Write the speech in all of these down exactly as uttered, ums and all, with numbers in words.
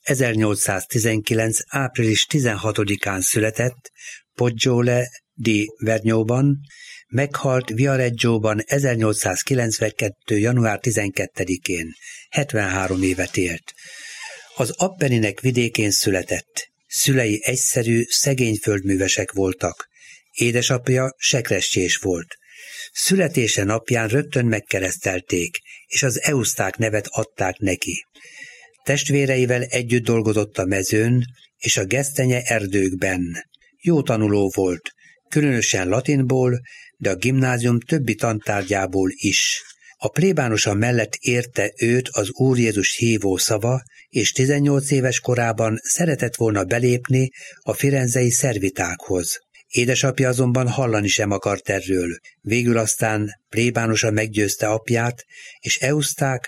ezernyolcszáztizenkilenc. április tizenhatodikán született Poggiole di Vergnóban, meghalt Viareggióban ezernyolcszázkilencvenkettő. január tizenkettedikén, hetvenhárom évet élt. Az Appeninek vidékén született. Szülei egyszerű, szegény földművesek voltak. Édesapja sekrescsés volt. Születése napján rögtön megkeresztelték, és az Euszták nevet adták neki. Testvéreivel együtt dolgozott a mezőn és a gesztenye erdőkben. Jó tanuló volt, különösen latinból, de a gimnázium többi tantárgyából is. A plébánosa mellett érte őt az Úr Jézus hívó szava, és tizennyolc éves korában szeretett volna belépni a firenzei szervitákhoz. Édesapja azonban hallani sem akart erről. Végül aztán plébánosa meggyőzte apját, és Euszták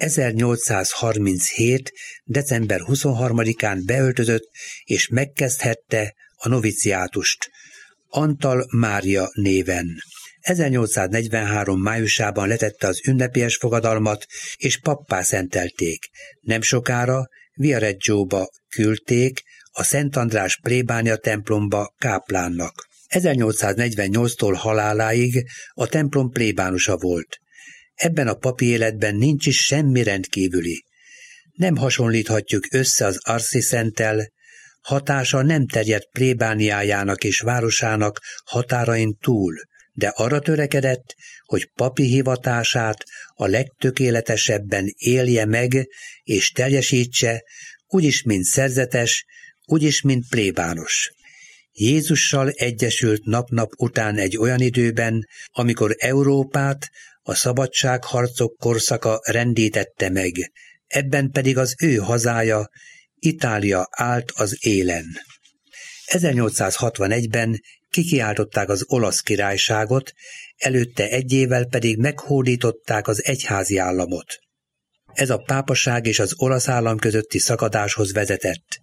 ezernyolcszázharminchét. december huszonharmadikán beöltözött, és megkezdhette a noviciátust, Antal Mária néven. ezernyolcszáznegyvenhárom. májusában letette az ünnepélyes fogadalmat, és pappá szentelték. Nem sokára Viareggióba küldték, a Szent András plébánia templomba káplánnak. ezernyolcszáznegyvennyolctól haláláig a templom plébánusa volt. Ebben a papi életben nincs is semmi rendkívüli. Nem hasonlíthatjuk össze az Arszi szenttel, hatása nem terjedt plébániájának és városának határain túl, de arra törekedett, hogy papi hivatását a legtökéletesebben élje meg és teljesítse, úgyis mint szerzetes, úgyis mint plébános. Jézussal egyesült nap-nap után egy olyan időben, amikor Európát a szabadságharcok korszaka rendítette meg, ebben pedig az ő hazája, Itália állt az élen. ezernyolcszázhatvanegyben kikiáltották az olasz királyságot, előtte egy évvel pedig meghódították az egyházi államot. Ez a pápaság és az olasz állam közötti szakadáshoz vezetett.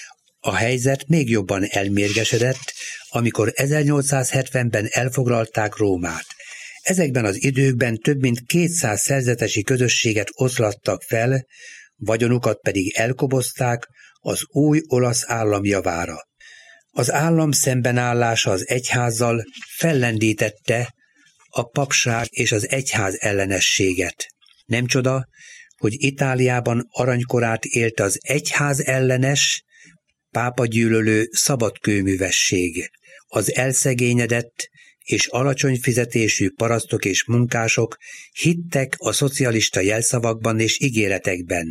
A helyzet még jobban elmérgesedett, amikor ezernyolcszázhetvenben elfoglalták Rómát. Ezekben az időkben több mint kétszáz szerzetesi közösséget oszlattak fel, vagyonukat pedig elkobozták az új olasz állam javára. Az állam szembenállása az egyházzal fellendítette a papság és az egyház ellenességet. Nem csoda, hogy Itáliában aranykorát élt az egyház ellenes, pápagyűlölő szabadkőművesség. Az elszegényedett és alacsony fizetésű parasztok és munkások hittek a szocialista jelszavakban és ígéretekben.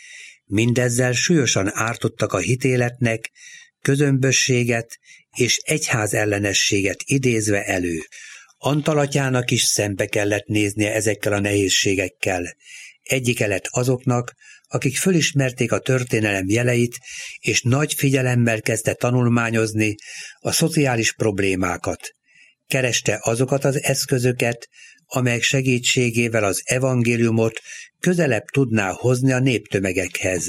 Mindezzel súlyosan ártottak a hitéletnek, közömbösséget és egyház ellenességet idézve elő. Antal atyának is szembe kellett néznie ezekkel a nehézségekkel. Egyike lett azoknak, akik fölismerték a történelem jeleit, és nagy figyelemmel kezdte tanulmányozni a szociális problémákat. Kereste azokat az eszközöket, amelyek segítségével az evangéliumot közelebb tudná hozni a néptömegekhez.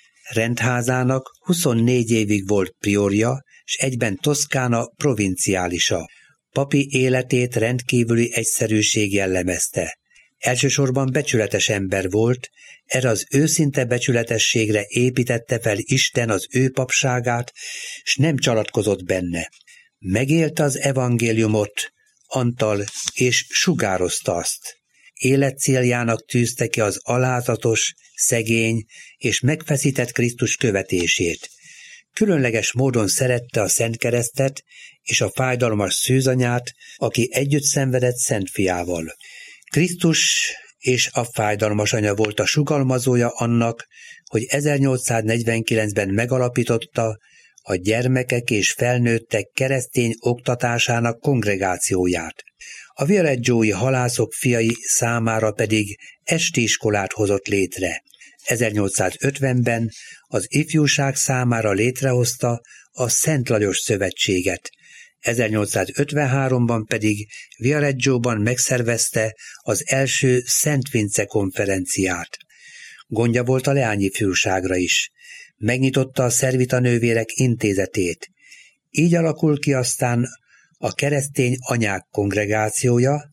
Rendházának huszonnégy évig volt priorja, s egyben Toszkána provinciálisa. Papi életét rendkívüli egyszerűség jellemezte. Elsősorban becsületes ember volt, erre az őszinte becsületességre építette fel Isten az ő papságát, s nem csalatkozott benne. Megélte az evangéliumot, Antal, és sugározta azt. Életcéljának tűzte ki az alázatos, szegény és megfeszített Krisztus követését. Különleges módon szerette a Szent Keresztet és a fájdalmas szűzanyát, aki együtt szenvedett Szent Fiával. Krisztus és a fájdalmas anya volt a sugalmazója annak, hogy ezernyolcszáznegyvenkilencben megalapította a gyermekek és felnőttek keresztény oktatásának kongregációját. A viareggiói halászok fiai számára pedig estiiskolát hozott létre. ezernyolcszázötvenben az ifjúság számára létrehozta a Szent Lajos Szövetséget. ezernyolcszázötvenháromban pedig Viareggióban megszervezte az első Szent Vince konferenciát. Gondja volt a leányifjúságra is. Megnyitotta a szervita nővérek intézetét. Így alakul ki aztán a keresztény anyák kongregációja,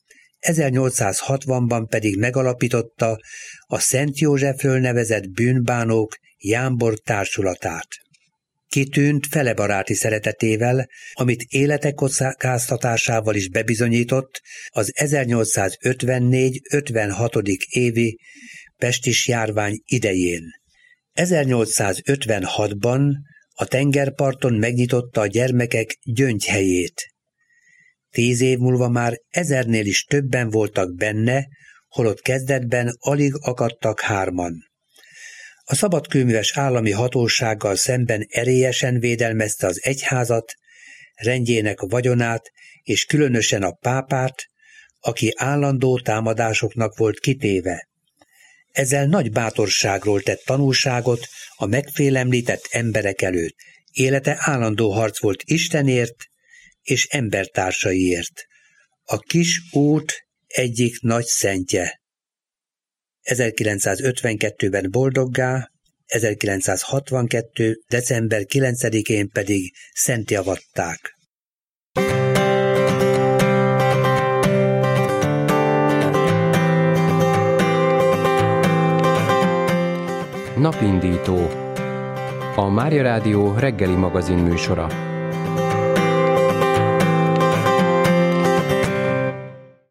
ezernyolcszázhatvanban pedig megalapította a Szent Józsefről nevezett bűnbánók Jámbor társulatát. Kitűnt felebaráti szeretetével, amit élete kockáztatásával is bebizonyított az ezernyolcszázötvennégy ötvenhatodik évi pestis járvány idején. ezernyolcszázötvenhatban a tengerparton megnyitotta a gyermekek gyöngyhelyét. Tíz év múlva már ezernél is többen voltak benne, holott kezdetben alig akadtak hárman. A szabadkőműves állami hatósággal szemben erélyesen védelmezte az egyházat, rendjének vagyonát és különösen a pápát, aki állandó támadásoknak volt kitéve. Ezzel nagy bátorságról tett tanúságot a megfélemlített emberek előtt. Élete állandó harc volt Istenért és embertársaiért. A kis út egyik nagy szentje. ezerkilencszázötvenkettőben boldoggá, ezerkilencszázhatvankettő. december kilencedikén pedig szentjavatták. Napindító. A Mária Rádió reggeli magazin műsora.